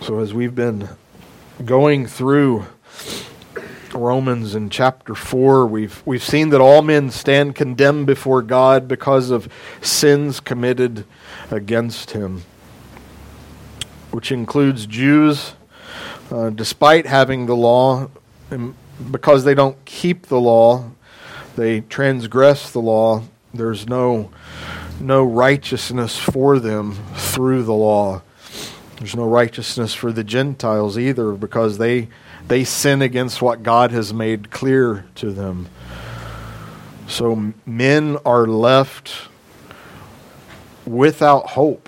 So as we've been going through Romans in chapter 4, we've seen that all men stand condemned before God because of sins committed against Him, which includes Jews, despite having the law, and because they don't keep the law, they transgress the law. There's no righteousness for them through the law. There's no righteousness for the Gentiles either, because they sin against what God has made clear to them. So men are left without hope.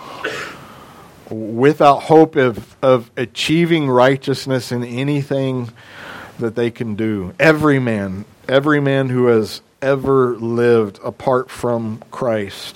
Without hope of achieving righteousness in anything that they can do. Every man who has ever lived apart from Christ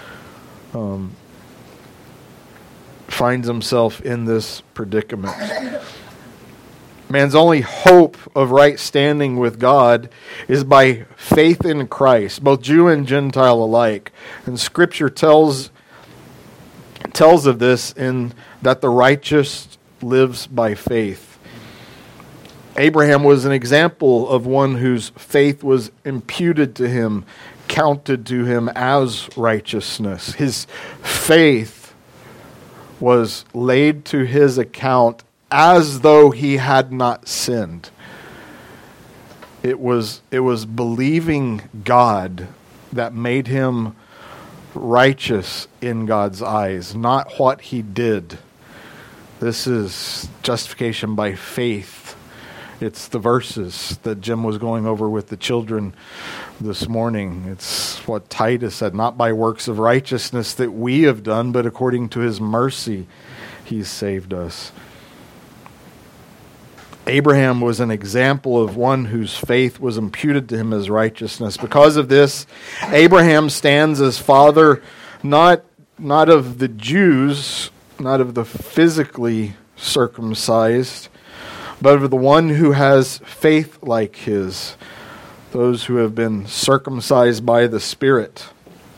finds himself in this predicament. Man's only hope of right standing with God is by faith in Christ, both Jew and Gentile alike. And Scripture tells of this in that the righteous lives by faith. Abraham was an example of one whose faith was imputed to him, counted to him as righteousness. His faith was laid to his account as though he had not sinned. It was believing God that made him righteous in God's eyes, not what he did. This is justification by faith. It's the verses that Jim was going over with the children this morning. It's what Titus said, not by works of righteousness that we have done, but according to His mercy, He's saved us. Abraham was an example of one whose faith was imputed to him as righteousness. Because of this, Abraham stands as father not of the Jews, not of the physically circumcised, but of the one who has faith like his, those who have been circumcised by the Spirit.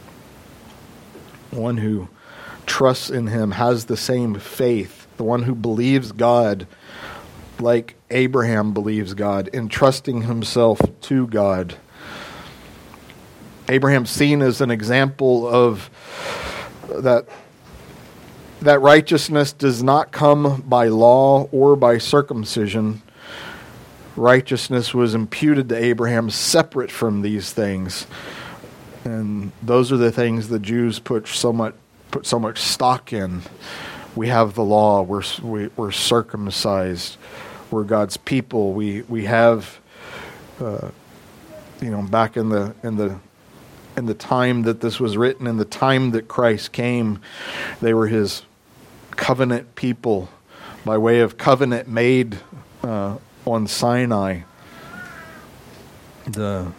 The one who trusts in Him has the same faith, the one who believes God like Abraham believes God, entrusting himself to God. Abraham's seen as an example of that righteousness does not come by law or by circumcision. Righteousness was imputed to Abraham separate from these things. And those are the things the Jews put so much stock in. We have the law. We're circumcised. We're God's people. We have, back in the time that this was written, in the time that Christ came, they were His covenant people by way of covenant made on Sinai. The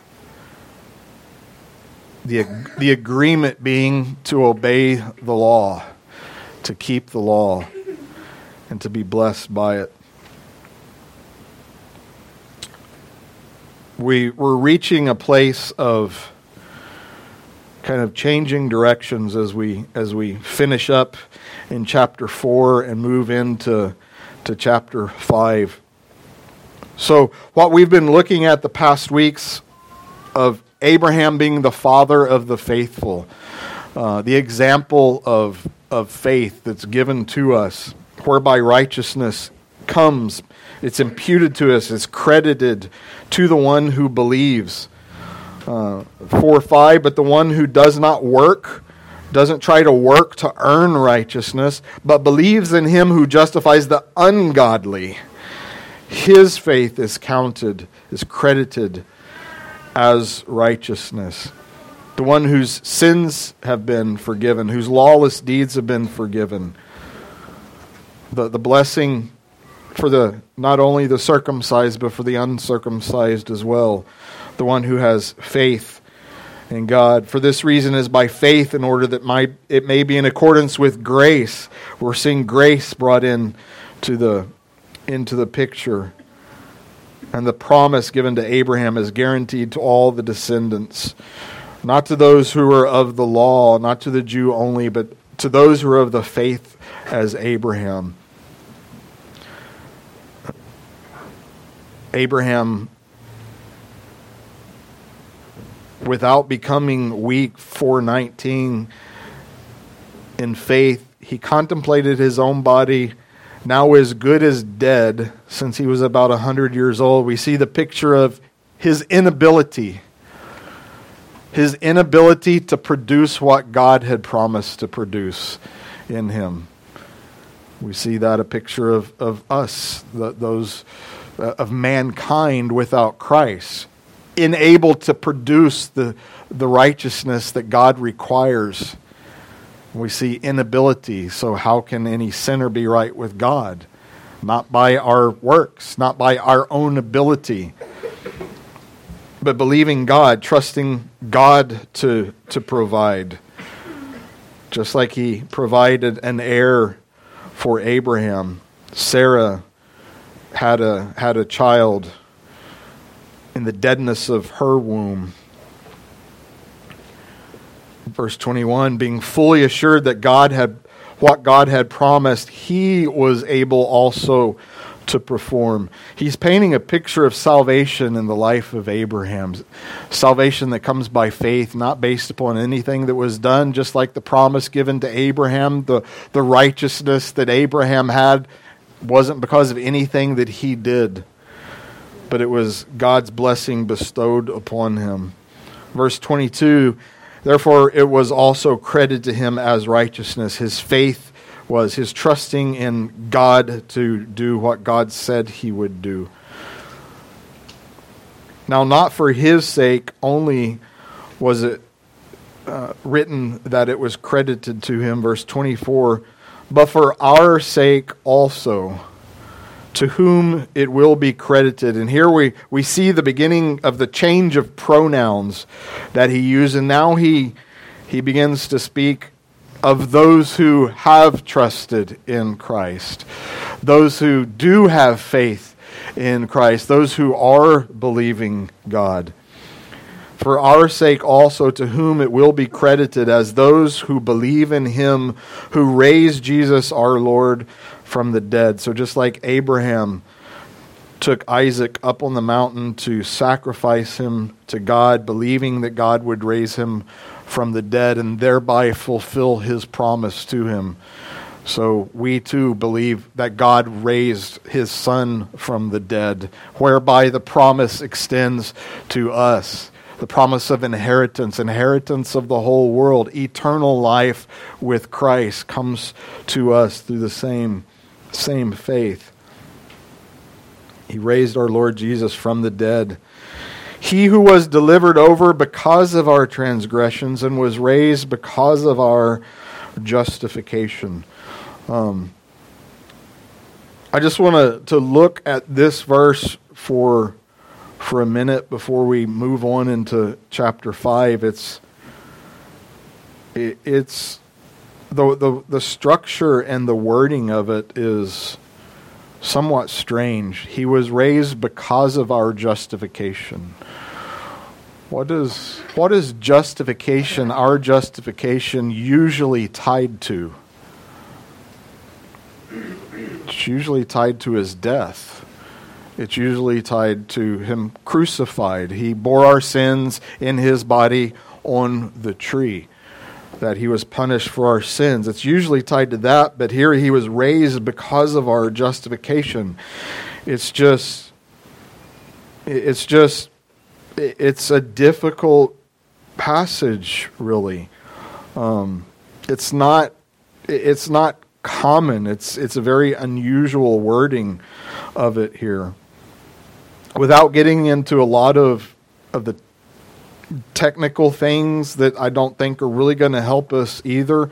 agreement being to obey the law, to keep the law, and to be blessed by it. We're reaching a place of kind of changing directions as we finish up in chapter 4 and move into chapter 5. So what we've been looking at the past weeks of Abraham being the father of the faithful, the example of faith that's given to us, whereby righteousness comes, it's imputed to us, it's credited to the one who believes. 4:5, but the one who does not work, doesn't try to work to earn righteousness, but believes in Him who justifies the ungodly, his faith is credited as righteousness. The one whose sins have been forgiven, whose lawless deeds have been forgiven. The blessing for not only the circumcised, but for the uncircumcised as well. The one who has faith in God. For this reason is by faith, in order that it may be in accordance with grace. We're seeing grace brought into the picture. And the promise given to Abraham is guaranteed to all the descendants. Not to those who are of the law, not to the Jew only, but to those who are of the faith as Abraham. Abraham, without becoming weak, 4:19, in faith, he contemplated his own body, now as good as dead, since he was about 100 years old. We see the picture of his inability to produce what God had promised to produce in him. We see that a picture of us, those of mankind without Christ, unable to produce the righteousness that God requires. We see inability. So how can any sinner be right with God? Not by our works, not by our own ability, but believing God, trusting God to provide. Just like he provided an heir for Abraham. Sarah had a child in the deadness of her womb. Verse 21, being fully assured that what God had promised, he was able also to perform. He's painting a picture of salvation in the life of Abraham. Salvation that comes by faith, not based upon anything that was done, just like the promise given to Abraham. The righteousness that Abraham had wasn't because of anything that he did, but it was God's blessing bestowed upon him. Verse 22, therefore it was also credited to him as righteousness. His faith was his trusting in God to do what God said he would do. Now, not for his sake only was it written that it was credited to him, verse 24, but for our sake also, to whom it will be credited. And here we see the beginning of the change of pronouns that he used. And now he begins to speak of those who have trusted in Christ, those who do have faith in Christ, those who are believing God. For our sake also, to whom it will be credited as those who believe in him who raised Jesus our Lord from the dead. So just like Abraham took Isaac up on the mountain to sacrifice him to God, believing that God would raise him from the dead and thereby fulfill his promise to him. So we too believe that God raised his Son from the dead, whereby the promise extends to us. The promise of inheritance of the whole world, eternal life with Christ comes to us through the same faith. He raised our Lord Jesus from the dead. He who was delivered over because of our transgressions and was raised because of our justification. I just want to look at this verse for a minute before we move on into chapter 5. It's the structure and the wording of it is somewhat strange. He was raised because of our justification. What is justification, our justification, usually tied to? It's usually tied to his death. It's usually tied to him crucified. He bore our sins in his body on the tree, that he was punished for our sins. It's usually tied to that, but here he was raised because of our justification. It's a difficult passage, really. It's not common. It's a very unusual wording of it here. Without getting into a lot of the technical things that I don't think are really going to help us either,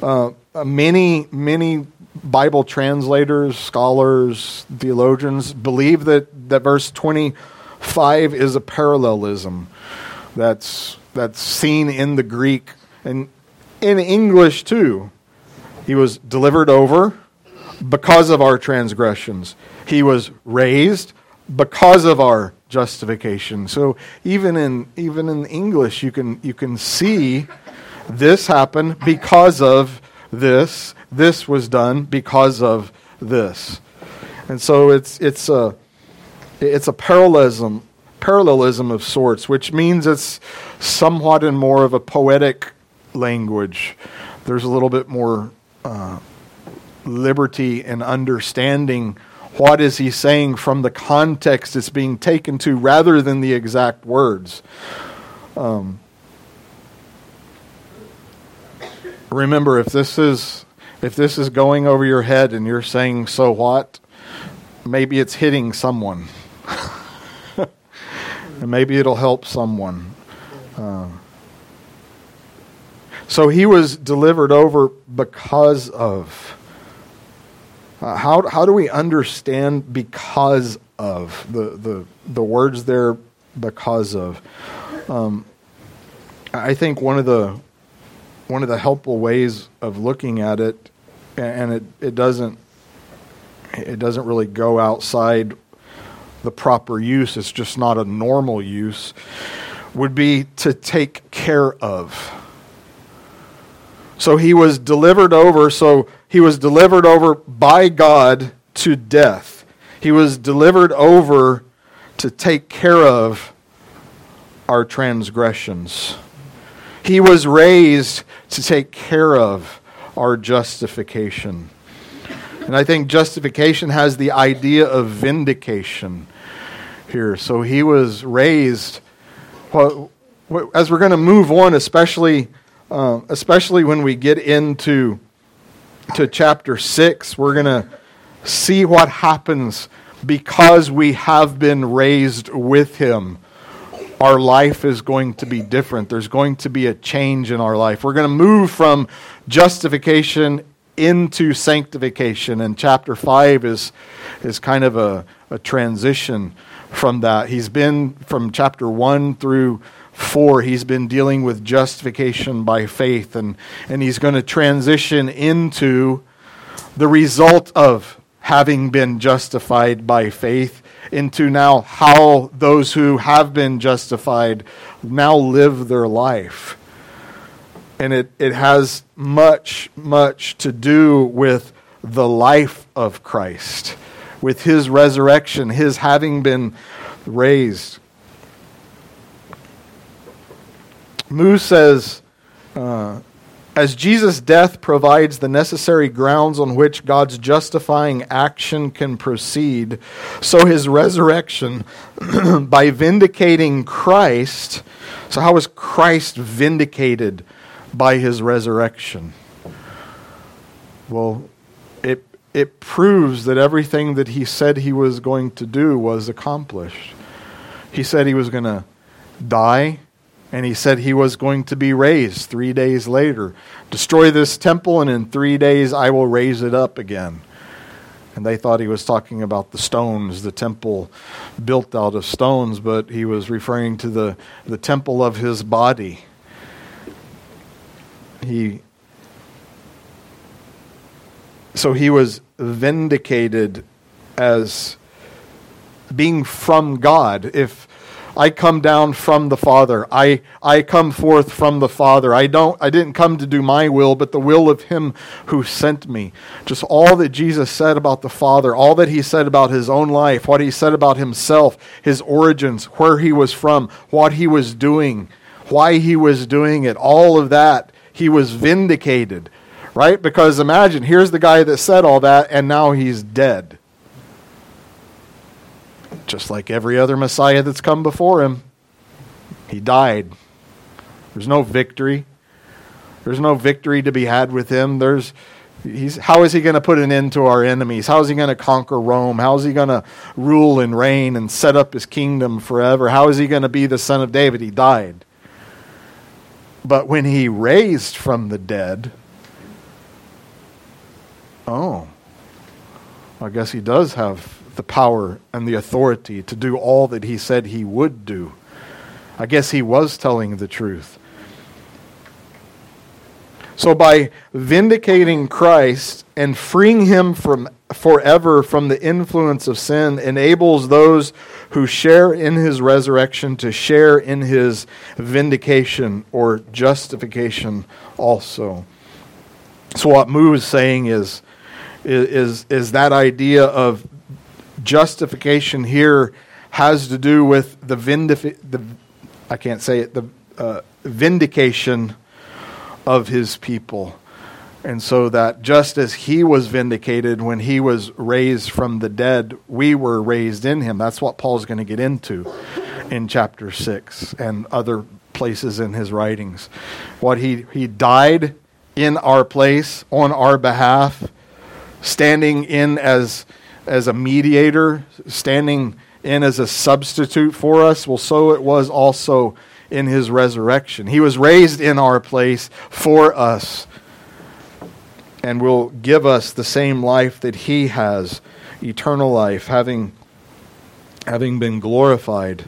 many Bible translators, scholars, theologians believe that verse 25 is a parallelism that's seen in the Greek and in English too. He was delivered over because of our transgressions. He was raised because of our justification. So even in English, you can see this happened because of this. This was done because of this. And so it's It's a parallelism of sorts, which means it's somewhat in more of a poetic language. There's a little bit more liberty in understanding what is he saying from the context it's being taken to, rather than the exact words. Remember, if this is going over your head and you're saying, "So what?" maybe it's hitting someone. And maybe it'll help someone. So he was delivered over because of. How do we understand because of the words there? Because of. I think one of the helpful ways of looking at it, and it doesn't really go outside the proper use, it's just not a normal use, would be to take care of. So he was delivered over by God to death. He was delivered over to take care of our transgressions. He was raised to take care of our justification. And I think justification has the idea of vindication here. So he was raised. Well, as we're going to move on, especially when we get into chapter 6, we're going to see what happens because we have been raised with him. Our life is going to be different. There's going to be a change in our life. We're going to move from justification into sanctification, and chapter 5 is kind of a transition from that. He's been, from chapter 1 through 4, he's been dealing with justification by faith, and he's going to transition into the result of having been justified by faith, into now how those who have been justified now live their life. And it has much to do with the life of Christ, with his resurrection, his having been raised. Moose says, as Jesus' death provides the necessary grounds on which God's justifying action can proceed, so his resurrection, by vindicating Christ. So how is Christ vindicated by his resurrection? Well, it proves that everything that he said he was going to do was accomplished. He said he was going to die, and he said he was going to be raised 3 days later. Destroy this temple, and in 3 days I will raise it up again. And they thought he was talking about the stones, the temple built out of stones, but he was referring to the temple of his body. So he was vindicated as being from God. If I come down from the Father, I come forth from the Father. I didn't come to do my will, but the will of him who sent me. Just all that Jesus said about the Father, all that he said about his own life, what he said about himself, his origins, where he was from, what he was doing, why he was doing it, all of that, he was vindicated. Right? Because imagine, here's the guy that said all that, and now he's dead. Just like every other Messiah that's come before him. He died. There's no victory. There's no victory to be had with him. How is he going to put an end to our enemies? How is he going to conquer Rome? How is he going to rule and reign and set up his kingdom forever? How is he going to be the son of David? He died. But when he raised from the dead, I guess he does have the power and the authority to do all that he said he would do. I guess he was telling the truth. So by vindicating Christ and freeing him forever from the influence of sin, enables those who share in his resurrection to share in his vindication or justification also. So what Moo is saying is that idea of justification here has to do with the vindication of his people. And so that just as he was vindicated when he was raised from the dead, we were raised in him. That's what Paul's going to get into in chapter 6 and other places in his writings. What he died in our place, on our behalf, standing in as a mediator, standing in as a substitute for us. Well, so it was also in his resurrection. He was raised in our place for us, and will give us the same life that he has, eternal life, having been glorified.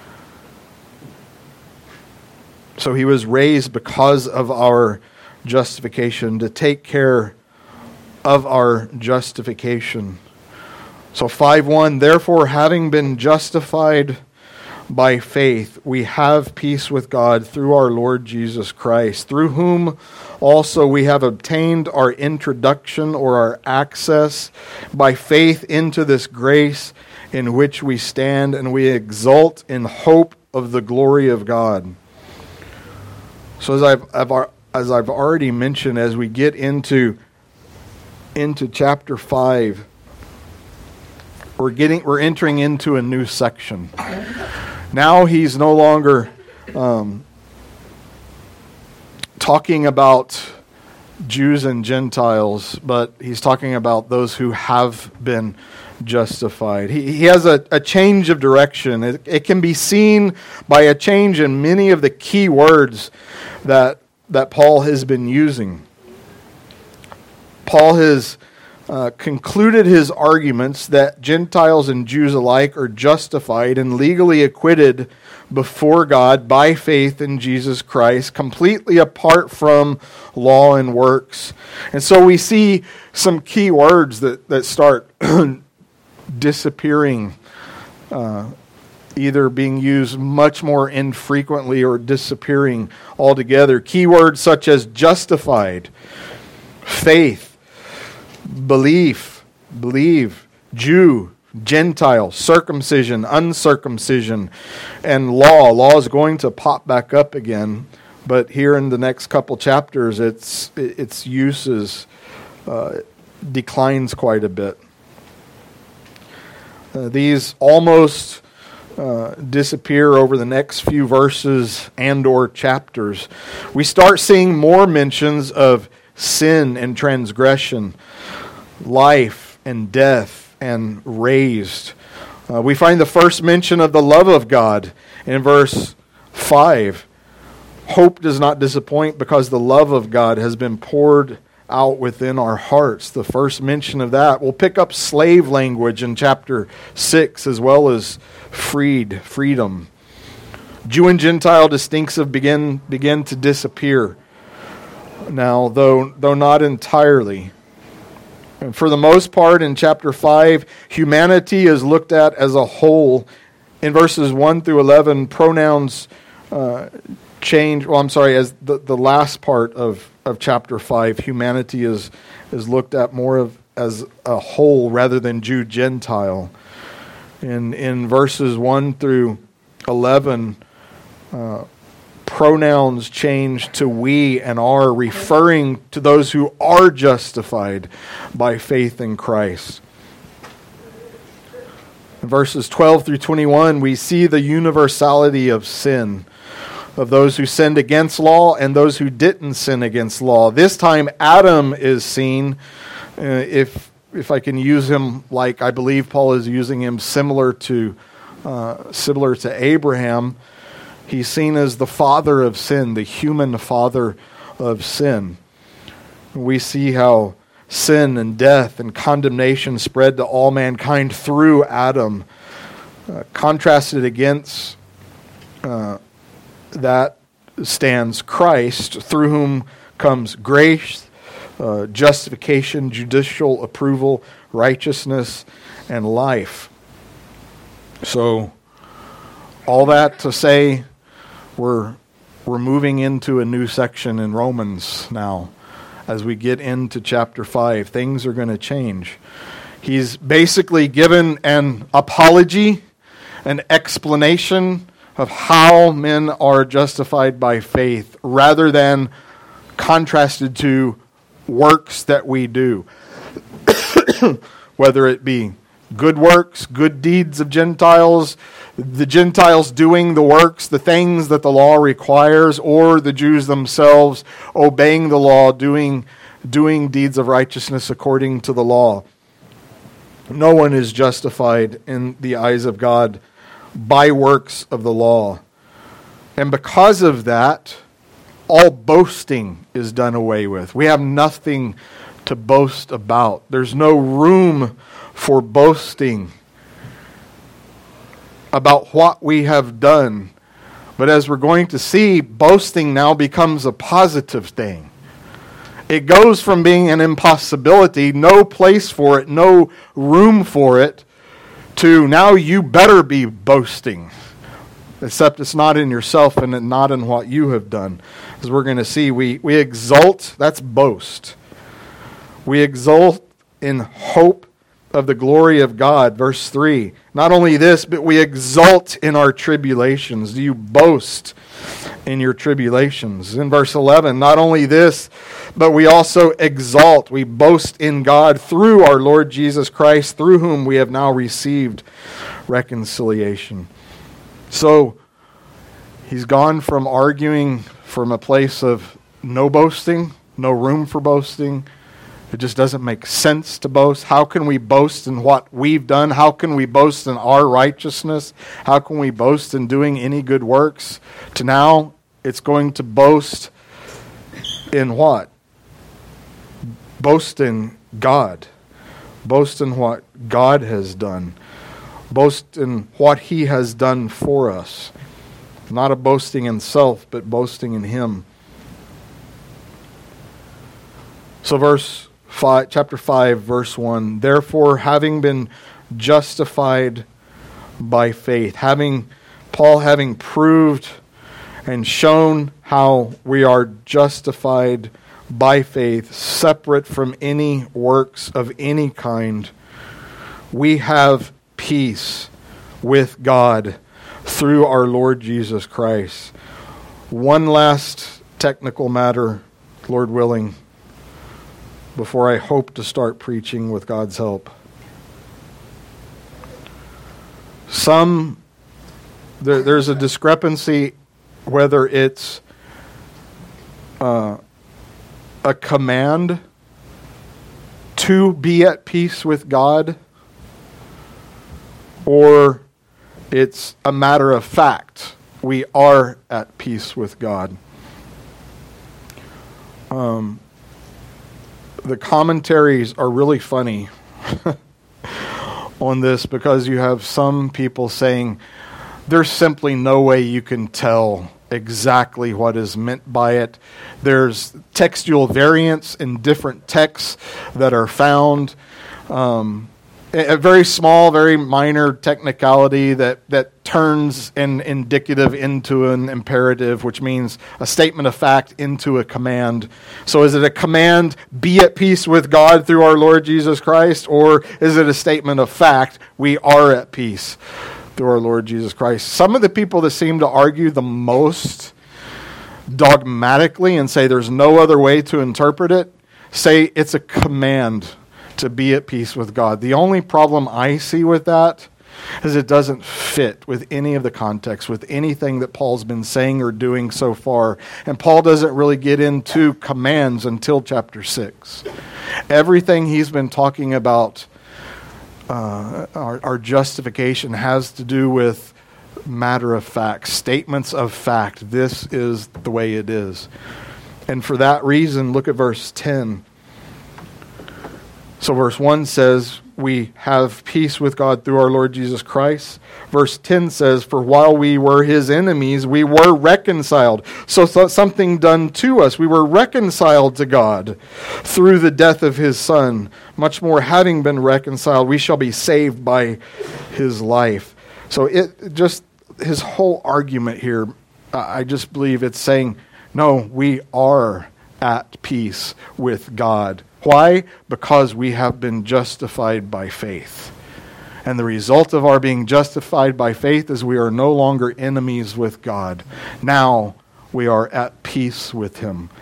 So he was raised because of our justification, to take care of our justification. So 5:1, therefore, having been justified by faith, we have peace with God through our Lord Jesus Christ, through whom also we have obtained our introduction or our access by faith into this grace in which we stand, and we exult in hope of the glory of God. So as I've already mentioned, as we get into chapter 5, we're entering into a new section. Now he's no longer talking about Jews and Gentiles, but he's talking about those who have been justified. He has a change of direction. It can be seen by a change in many of the key words that Paul has been using. Paul has concluded his arguments that Gentiles and Jews alike are justified and legally acquitted before God by faith in Jesus Christ, completely apart from law and works. And so we see some key words that start disappearing, either being used much more infrequently or disappearing altogether. Key words such as justified, faith, believe, Jew, Gentile, circumcision, uncircumcision, and law. Law is going to pop back up again, but here in the next couple chapters, its uses declines quite a bit. These almost disappear over the next few verses and or chapters. We start seeing more mentions of sin and transgression, life and death and raised. We find the first mention of the love of God in verse 5. Hope does not disappoint because the love of God has been poured out within our hearts. The first mention of that. We'll pick up slave language in chapter 6 as well as freedom. Jew and Gentile distinctives begin to disappear now, though not entirely. And for the most part, in chapter 5, humanity is looked at as a whole. In verses 1 through 11, pronouns change. As the last part of chapter 5, humanity is looked at more as a whole rather than Jew-Gentile. In verses 1 through 11, pronouns change to we and are, referring to those who are justified by faith in Christ. In verses 12 through 21, we see the universality of sin, of those who sinned against law and those who didn't sin against law. This time Adam is seen, if I can use him like I believe Paul is using him, similar to Abraham. He's seen as the father of sin, the human father of sin. We see how sin and death and condemnation spread to all mankind through Adam. Contrasted against that stands Christ, through whom comes grace, justification, judicial approval, righteousness, and life. So, all that to say, we're moving into a new section in Romans now. As we get into chapter 5, things are going to change. He's basically given an apology an explanation of how men are justified by faith rather than contrasted to works that we do. Whether it be good works, good deeds of Gentiles, the Gentiles doing the works, the things that the law requires, or the Jews themselves obeying the law, doing deeds of righteousness according to the law. No one is justified in the eyes of God by works of the law. And because of that, all boasting is done away with. We have nothing to boast about. There's no room for boasting about what we have done. But as we're going to see, boasting now becomes a positive thing. It goes from being an impossibility, no place for it, no room for it, to now you better be boasting. Except it's not in yourself and not in what you have done. As we're going to see, we exult, that's boast. We exult in hope of the glory of God. Verse 3. Not only this, but we exult in our tribulations. Do you boast in your tribulations? In verse 11, not only this, but we also exalt. We boast in God through our Lord Jesus Christ, through whom we have now received reconciliation. So, he's gone from arguing from a place of no boasting, no room for boasting. It just doesn't make sense to boast. How can we boast in what we've done? How can we boast in our righteousness? How can we boast in doing any good works? To now, it's going to boast in what? Boast in God. Boast in what God has done. Boast in what He has done for us. Not a boasting in self, but boasting in Him. So chapter 5, verse 1. Therefore, having been justified by faith, Paul having proved and shown how we are justified by faith, separate from any works of any kind, we have peace with God through our Lord Jesus Christ. One last technical matter, Lord willing, before I hope to start preaching with God's help. There's a discrepancy whether it's a command to be at peace with God or it's a matter of fact. We are at peace with God. The commentaries are really funny on this because you have some people saying there's simply no way you can tell exactly what is meant by it. There's textual variants in different texts that are found. A very small, very minor technicality that turns an indicative into an imperative, which means a statement of fact into a command. So is it a command, be at peace with God through our Lord Jesus Christ, or is it a statement of fact, we are at peace through our Lord Jesus Christ? Some of the people that seem to argue the most dogmatically and say there's no other way to interpret it, say it's a command to be at peace with God. The only problem I see with that is it doesn't fit with any of the context, with anything that Paul's been saying or doing so far. And Paul doesn't really get into commands until chapter 6. Everything he's been talking about, our justification, has to do with matter of fact, statements of fact. This is the way it is. And for that reason, look at verse 10. So verse 1 says, we have peace with God through our Lord Jesus Christ. Verse 10 says, for while we were His enemies, we were reconciled. So something done to us. We were reconciled to God through the death of His Son. Much more, having been reconciled, we shall be saved by His life. So his whole argument here, I just believe it's saying, no, we are at peace with God. Why? Because we have been justified by faith. And the result of our being justified by faith is we are no longer enemies with God. Now we are at peace with Him.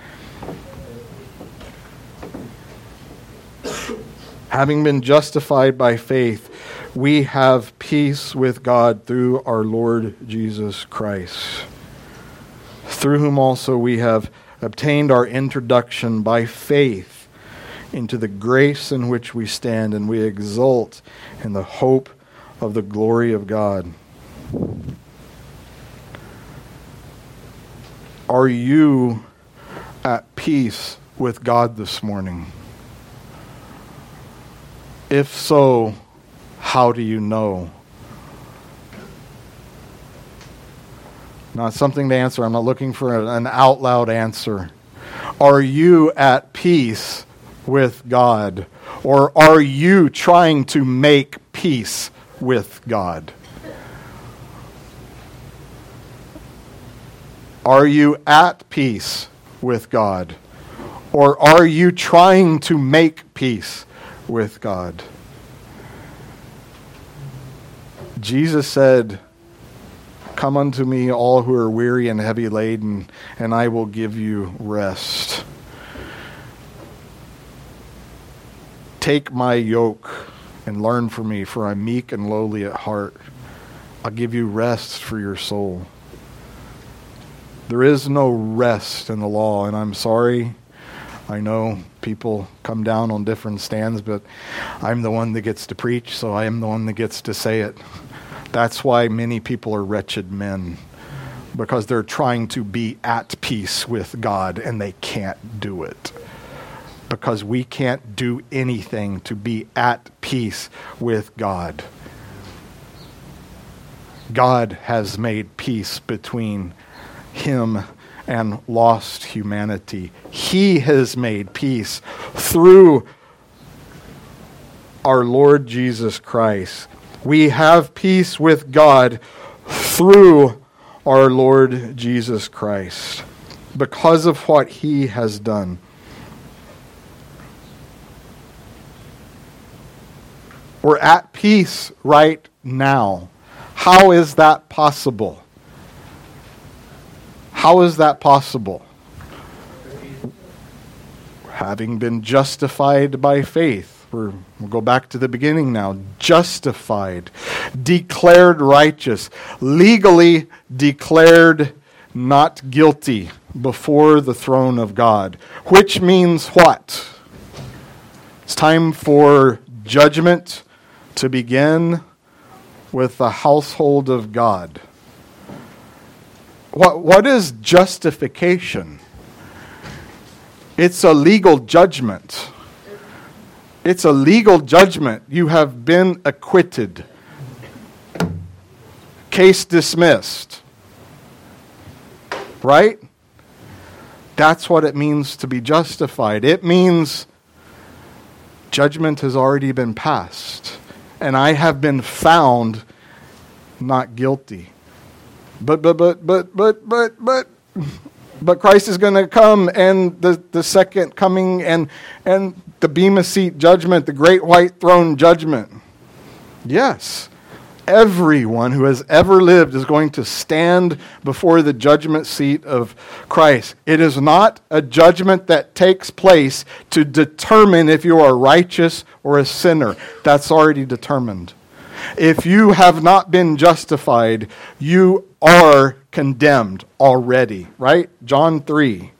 Having been justified by faith, we have peace with God through our Lord Jesus Christ, through whom also we have obtained our introduction by faith into the grace in which we stand, and we exult in the hope of the glory of God. Are you at peace with God this morning? If so, how do you know? Not something to answer. I'm not looking for an out loud answer. Are you at peace with God? Or are you trying to make peace with God? Are you at peace with God? Or are you trying to make peace with God? Jesus said, "Come unto me, all who are weary and heavy laden, and I will give you rest. Take my yoke and learn from me, for I'm meek and lowly at heart. I'll give you rest for your soul." There is no rest in the law, and I'm sorry. I know people come down on different stands, but I'm the one that gets to preach, so I am the one that gets to say it. That's why many people are wretched men, because they're trying to be at peace with God, and they can't do it. Because we can't do anything to be at peace with God. God has made peace between Him and lost humanity. He has made peace through our Lord Jesus Christ. We have peace with God through our Lord Jesus Christ because of what He has done. We're at peace right now. How is that possible? How is that possible? Having been justified by faith. We'll go back to the beginning now. Justified, declared righteous, legally declared not guilty before the throne of God. Which means what? It's time for judgment to begin with the household of God. What is justification? It's a legal judgment. It's a legal judgment. You have been acquitted. Case dismissed. Right? That's what it means to be justified. It means judgment has already been passed, and I have been found not guilty. But Christ is going to come, and the second coming, and the Bema Seat judgment, the great white throne judgment. Yes, everyone who has ever lived is going to stand before the judgment seat of Christ. It is not a judgment that takes place to determine if you are righteous or a sinner. That's already determined. If you have not been justified, you are condemned already, right? John 3.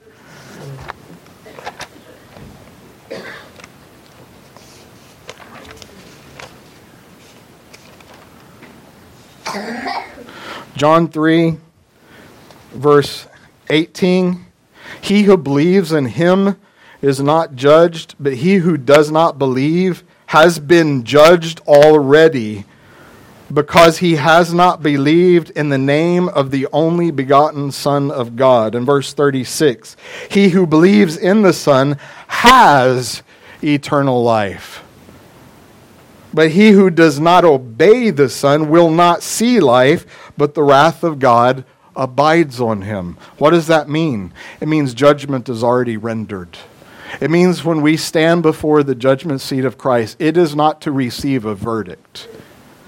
John 3, verse 18. He who believes in Him is not judged, but he who does not believe has been judged already, because he has not believed in the name of the only begotten Son of God. In verse 36, he who believes in the Son has eternal life. But he who does not obey the Son will not see life, but the wrath of God abides on him. What does that mean? It means judgment is already rendered. It means when we stand before the judgment seat of Christ, it is not to receive a verdict.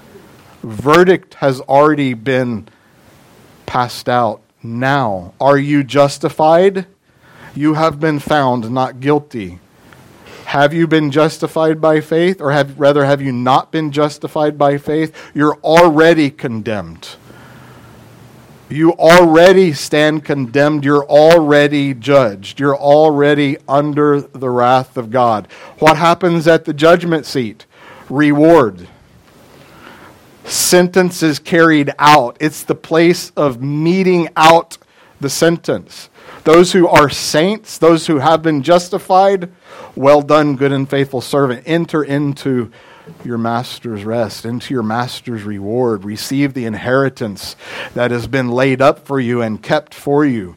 Verdict has already been passed out. Now, are you justified? You have been found not guilty. Have you been justified by faith? Or have you not been justified by faith? You're already condemned. You already stand condemned. You're already judged. You're already under the wrath of God. What happens at the judgment seat? Reward. Sentence is carried out. It's the place of meting out the sentence. Those who are saints, those who have been justified, well done, good and faithful servant. Enter into your master's rest, into your master's reward. Receive the inheritance that has been laid up for you and kept for you.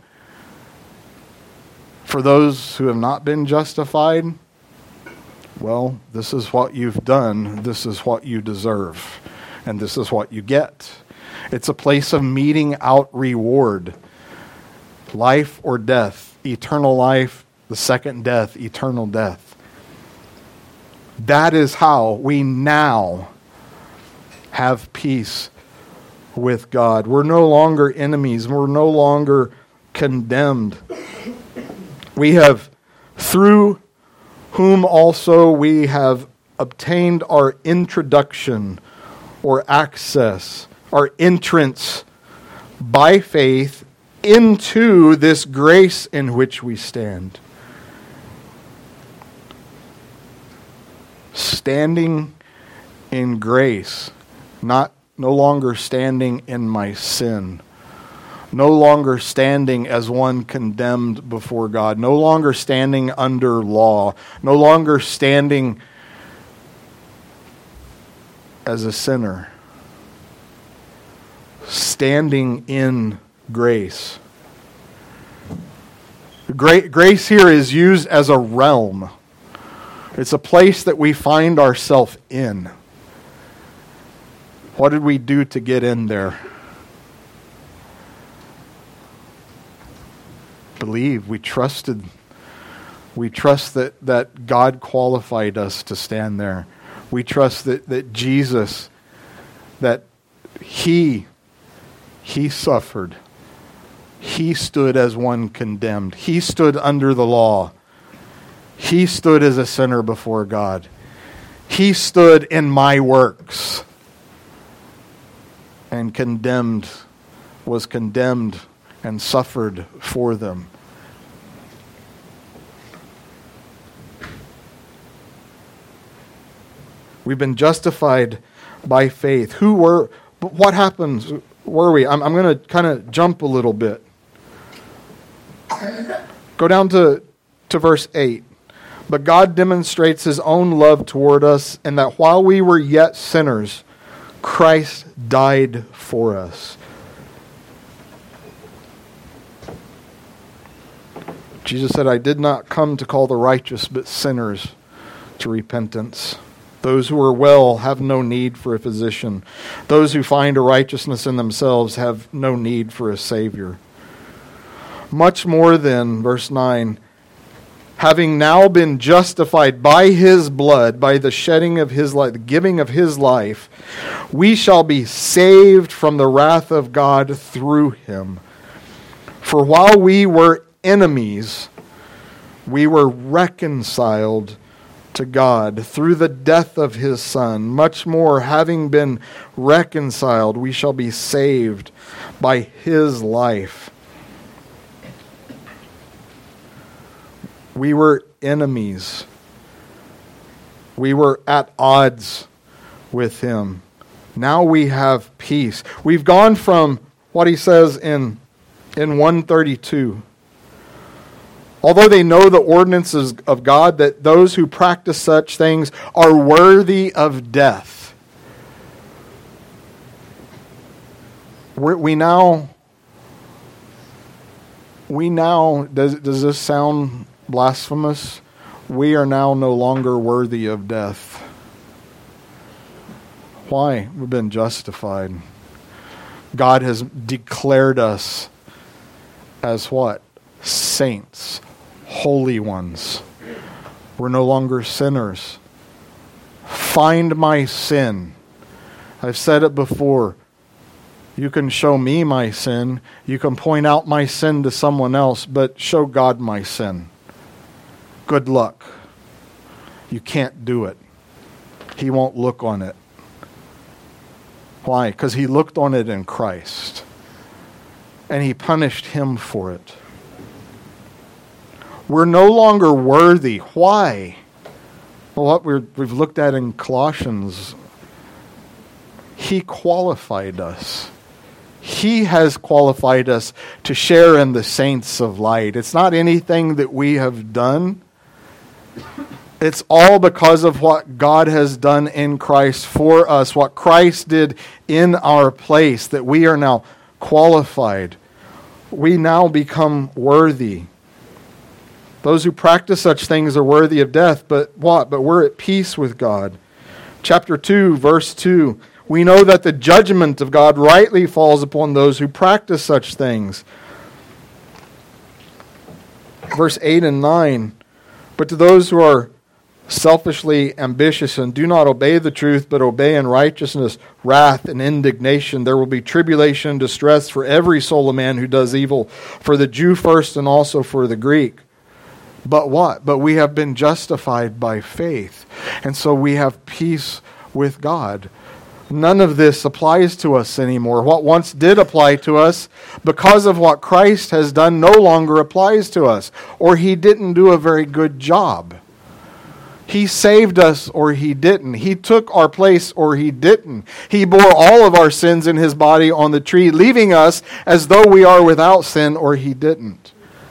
For those who have not been justified, well, this is what you've done. This is what you deserve. And this is what you get. It's a place of meting out reward. Life or death, eternal life, the second death, eternal death. That is how we now have peace with God. We're no longer enemies. We're no longer condemned. We have, through whom also we have obtained our introduction or access, our entrance by faith into this grace in which we stand. Standing in grace, no longer standing in my sin, no longer standing as one condemned before God, no longer standing under law, no longer standing as a sinner, standing in grace. Grace here is used as a realm. It's a place that we find ourselves in. What did we do to get in there? Believe. We trusted. We trust that God qualified us to stand there. We trust that Jesus, that He suffered. He stood as one condemned. He stood under the law. He stood as a sinner before God. He stood in my works and was condemned and suffered for them. We've been justified by faith. What happens? Were we? I'm going to kind of jump a little bit. Go down to verse 8. But God demonstrates His own love toward us, in that while we were yet sinners, Christ died for us. Jesus said, I did not come to call the righteous, but sinners to repentance. Those who are well have no need for a physician. Those who find a righteousness in themselves have no need for a Savior. Much more then, verse 9, having now been justified by His blood, by the shedding of His life, the giving of His life, we shall be saved from the wrath of God through Him. For while we were enemies, we were reconciled to God through the death of His Son. Much more, having been reconciled, we shall be saved by His life. We were enemies. We were at odds with Him. Now we have peace. We've gone from what he says in 132. Although they know the ordinances of God, that those who practice such things are worthy of death. We now, does this sound blasphemous? We are now no longer worthy of death. Why? We've been justified. God has declared us as what? Saints, holy ones. We're no longer sinners. Find my sin I've said it before. You can show me my sin. You can point out my sin to someone else, but show God my sin. Good luck. You can't do it. He won't look on it. Why? Because he looked on it in Christ. And he punished him for it. We're no longer worthy. Why? Well, what we've looked at in Colossians, he qualified us. He has qualified us to share in the saints of light. It's not anything that we have done. It's all because of what God has done in Christ for us, what Christ did in our place, that we are now qualified. We now become worthy. Those who practice such things are worthy of death, but what? But we're at peace with God. Chapter 2, verse 2. We know that the judgment of God rightly falls upon those who practice such things. Verse 8 and 9. But to those who are selfishly ambitious and do not obey the truth, but obey in righteousness, wrath, and indignation, there will be tribulation and distress for every soul of man who does evil, for the Jew first and also for the Greek. But what? But we have been justified by faith. And so we have peace with God. None of this applies to us anymore. What once did apply to us, because of what Christ has done, no longer applies to us. Or he didn't do a very good job. He saved us or he didn't. He took our place or he didn't. He bore all of our sins in his body on the tree, leaving us as though we are without sin, or he didn't.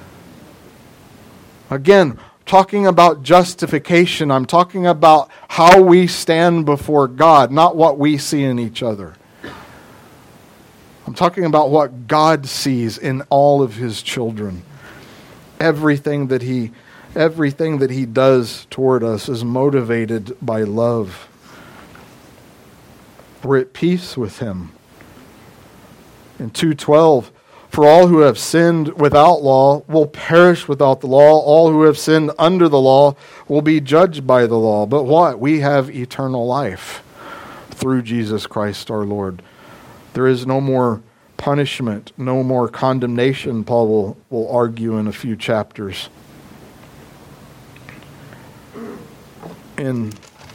Again, talking about justification, I'm talking about how we stand before God, not what we see in each other. I'm talking about what God sees in all of his children. Everything that he does toward us is motivated by love. We're at peace with him. In 2:12, for all who have sinned without law will perish without the law. All who have sinned under the law will be judged by the law. But what? We have eternal life through Jesus Christ our Lord. There is no more punishment, no more condemnation, Paul will argue in a few chapters. In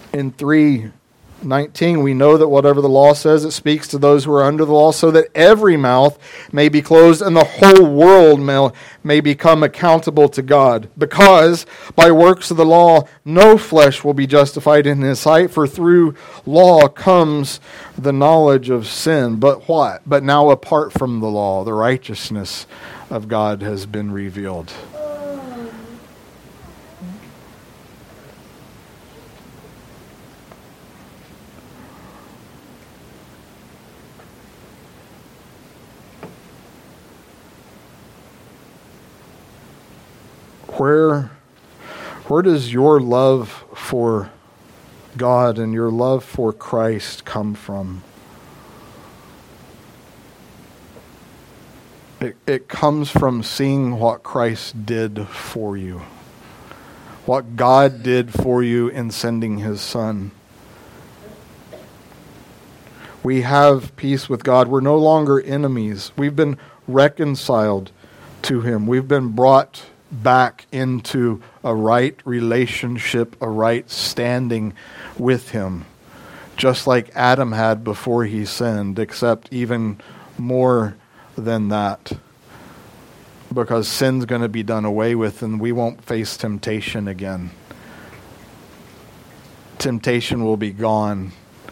3:19, we know that whatever the law says, it speaks to those who are under the law, so that every mouth may be closed and the whole world may become accountable to God. Because by works of the law, no flesh will be justified in his sight, for through law comes the knowledge of sin. But what? But now apart from the law, the righteousness of God has been revealed. Where does your love for God and your love for Christ come from? It comes from seeing what Christ did for you. What God did for you in sending his Son. We have peace with God. We're no longer enemies. We've been reconciled to him. We've been brought back into a right relationship, a right standing with him, just like Adam had before he sinned, except even more than that, because sin's going to be done away with and we won't face temptation again. Temptation will be gone.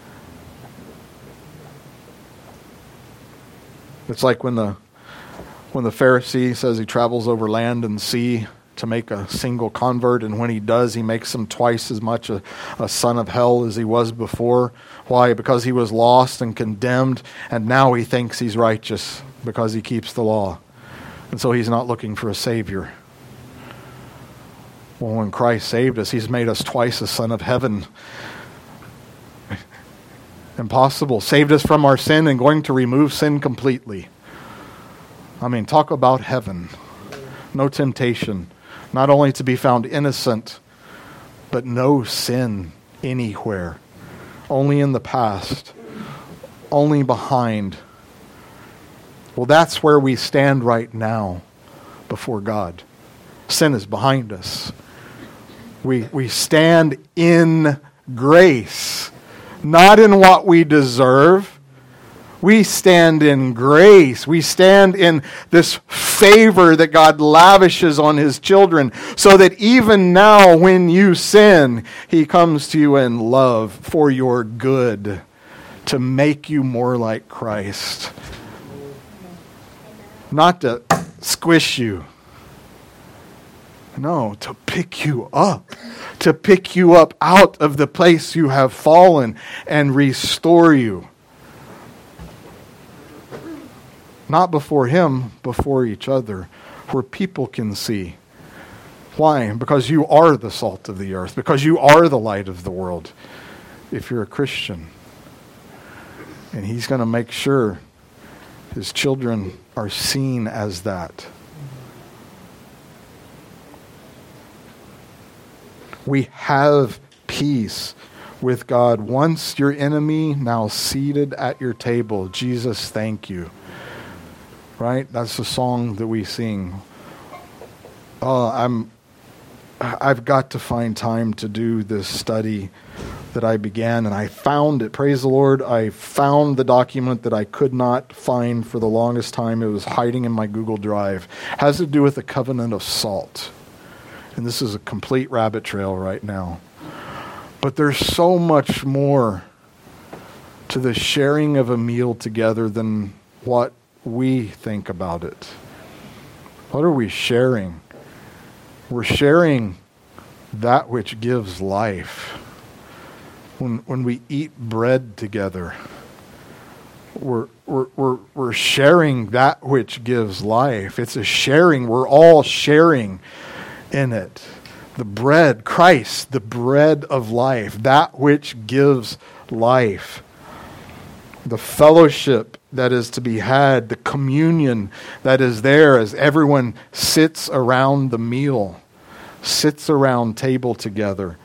It's like when the Pharisee says he travels over land and sea to make a single convert, and when he does, he makes him twice as much a son of hell as he was before. Why? Because he was lost and condemned, and now he thinks he's righteous because he keeps the law. And so he's not looking for a Savior. Well, when Christ saved us, he's made us twice a son of heaven. Impossible. Saved us from our sin and going to remove sin completely. I mean, talk about heaven. No temptation. Not only to be found innocent, but no sin anywhere. Only in the past. only behind. Well, that's where we stand right now before God. Sin is behind us. We stand in grace, not in what we deserve. We stand in grace. We stand in this favor that God lavishes on His children, so that even now when you sin, He comes to you in love for your good, to make you more like Christ. Not to squish you. No, to pick you up. To pick you up out of the place you have fallen and restore you. Not before Him, before each other, where people can see. Why? Because you are the salt of the earth. Because you are the light of the world. If you're a Christian. And He's going to make sure His children are seen as that. We have peace with God. Once your enemy, now seated at your table. Jesus, thank you. Right? That's the song that we sing. I've got to find time to do this study that I began, and I found it. Praise the Lord. I found the document that I could not find for the longest time. It was hiding in my Google Drive. It has to do with the covenant of salt. And this is a complete rabbit trail right now. But there's so much more to the sharing of a meal together than what we think about it. What are we sharing? We're sharing that which gives life. When we eat bread together, we're sharing that which gives life. It's a sharing. We're all sharing in it. The bread, Christ, the bread of life, that which gives life. The fellowship that is to be had, the communion that is there as everyone sits around the meal, sits around table together.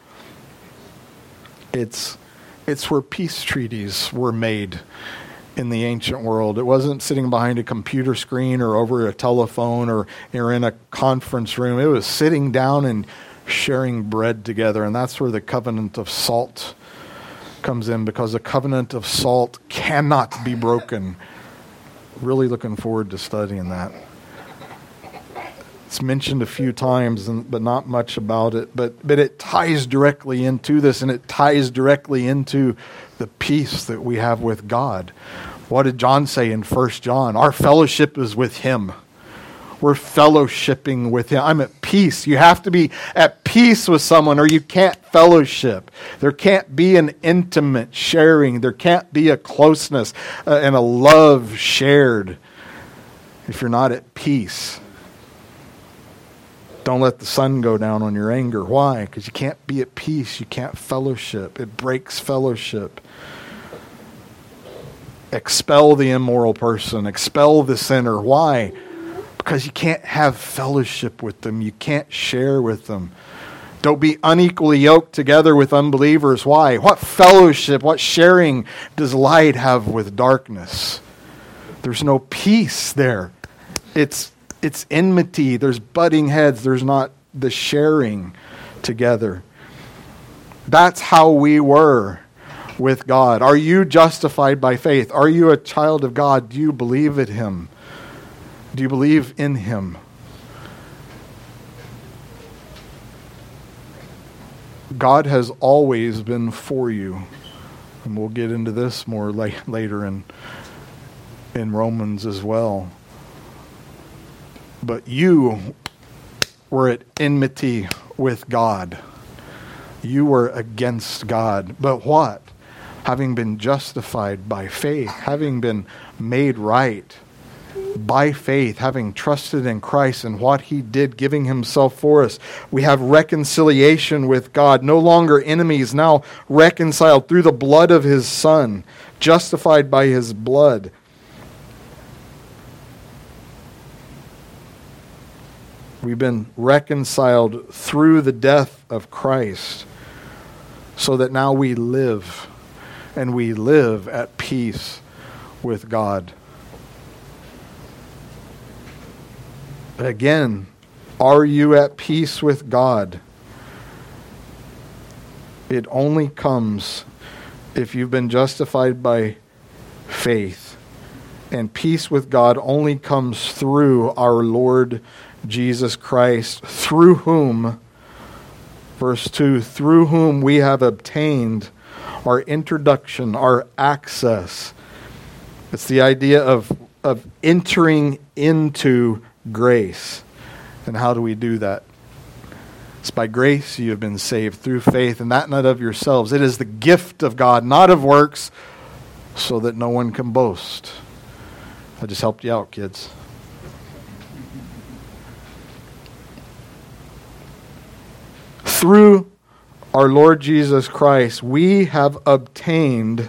It's where peace treaties were made in the ancient world. It wasn't sitting behind a computer screen or over a telephone or in a conference room. It was sitting down and sharing bread together. And that's where the covenant of salt comes in, because the covenant of salt cannot be broken. Really looking forward to studying that. It's mentioned a few times, but not much about it. But it ties directly into this, and it ties directly into the peace that we have with God. What did John say in 1 John? Our fellowship is with Him. We're fellowshipping with Him. I'm at peace. You have to be at peace with someone, or you can't fellowship. There can't be an intimate sharing. There can't be a closeness and a love shared if you're not at peace. Don't let the sun go down on your anger. Why? Because you can't be at peace. You can't fellowship. It breaks fellowship. Expel the immoral person. Expel the sinner. Why? Because you can't have fellowship with them. You can't share with them. Don't be unequally yoked together with unbelievers. Why? What fellowship, what sharing does light have with darkness? There's no peace there. It's enmity. There's butting heads. There's not the sharing together. That's how we were with God. Are you justified by faith? Are you a child of God? Do you believe in Him? Do you believe in Him? God has always been for you. And we'll get into this more later in Romans as well. But you were at enmity with God. You were against God. But what? Having been justified by faith, having been made right by faith, having trusted in Christ and what He did, giving Himself for us, we have reconciliation with God. No longer enemies, now reconciled through the blood of His Son, justified by His blood. We've been reconciled through the death of Christ, so that now we live, and we live at peace with God. But again, are you at peace with God? It only comes if you've been justified by faith. And peace with God only comes through our Lord Jesus Christ, through whom, verse 2, through whom we have obtained our introduction, our access. It's the idea of entering into grace. And how do we do that? It's by grace you have been saved through faith, and that not of yourselves. It is the gift of God, not of works, so that no one can boast. I just helped you out, kids. Through our Lord Jesus Christ, we have obtained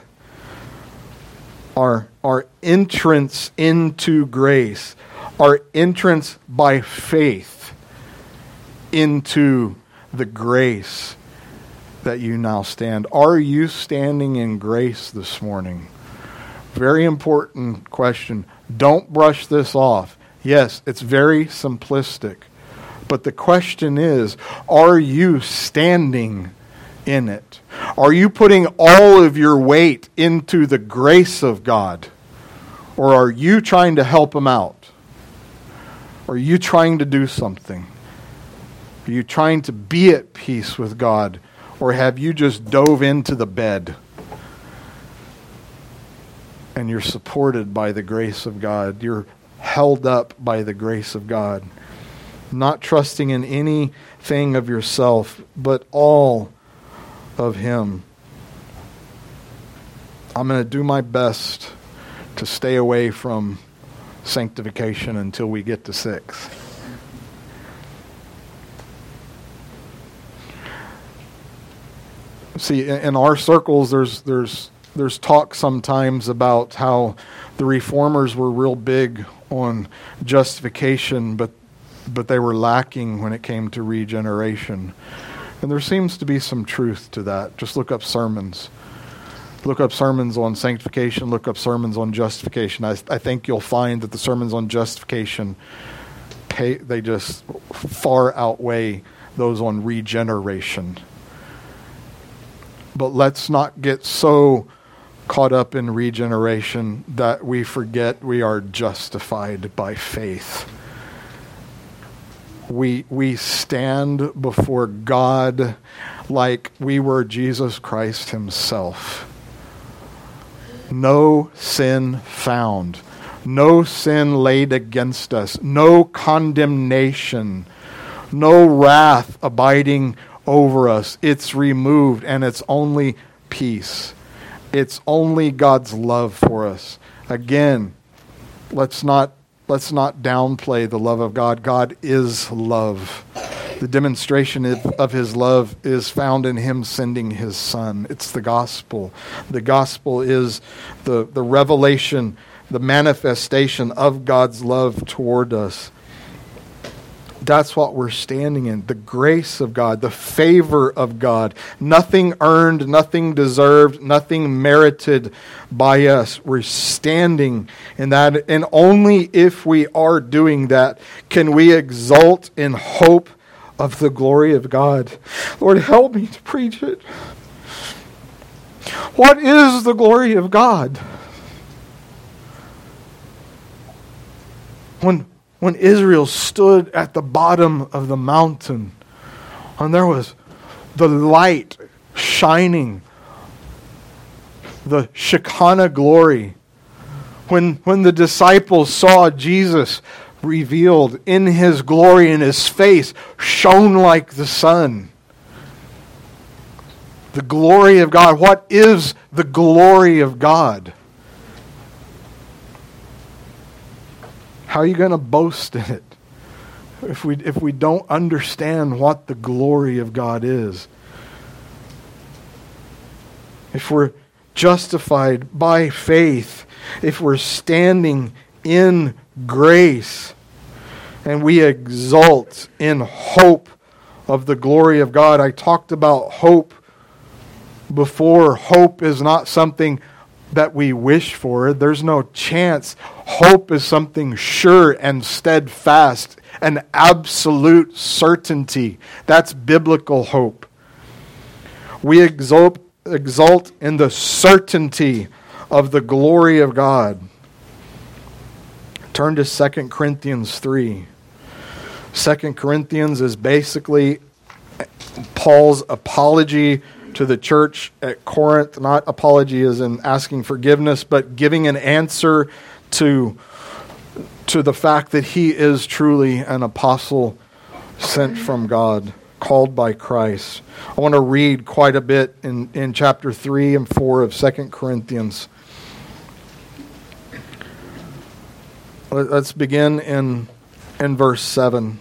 our entrance into grace, our entrance by faith into the grace that you now stand. Are you standing in grace this morning? Very important question. Don't brush this off. Yes, it's very simplistic. But the question is, are you standing in it? Are you putting all of your weight into the grace of God? Or are you trying to help him out? Are you trying to do something? Are you trying to be at peace with God? Or have you just dove into the bed? And you're supported by the grace of God. You're held up by the grace of God. Not trusting in anything of yourself, but all of him. I'm going to do my best to stay away from sanctification until we get to 6. See, in our circles, there's talk sometimes about how the reformers were real big on justification, but they were lacking when it came to regeneration. And there seems to be some truth to that. Just look up sermons. Look up sermons on sanctification. Look up sermons on justification. I think you'll find that the sermons on justification, they just far outweigh those on regeneration. But let's not get so caught up in regeneration that we forget we are justified by faith. We stand before God like we were Jesus Christ himself. No sin found. No sin laid against us. No condemnation. No wrath abiding over us. It's removed, and it's only peace. It's only God's love for us. Again, let's not downplay the love of God. God is love. The demonstration of his love is found in him sending his Son. It's the gospel. The gospel is the revelation, the manifestation of God's love toward us. That's what we're standing in. The grace of God, the favor of God. Nothing earned, nothing deserved, nothing merited by us. We're standing in that. And only if we are doing that can we exult in hope of the glory of God. Lord, help me to preach it. What is the glory of God? When Israel stood at the bottom of the mountain, and there was the light shining, the Shekinah glory. When the disciples saw Jesus revealed in his glory, and his face shone like the sun. The glory of God. What is the glory of God? How are you going to boast in it if we don't understand what the glory of God is? If we're justified by faith, if we're standing in grace, and we exult in hope of the glory of God. I talked about hope before. Hope is not something that we wish for. There's no chance. Hope is something sure and steadfast, an absolute certainty. That's biblical hope. We exult in the certainty of the glory of God. Turn to 2 Corinthians 3. 2 Corinthians is basically Paul's apology to the church at Corinth. Not apology as in asking forgiveness, but giving an answer to the fact that he is truly an apostle sent from God, called by Christ. I want to read quite a bit in chapter 3 and 4 of 2 Corinthians. Let's begin in verse 7.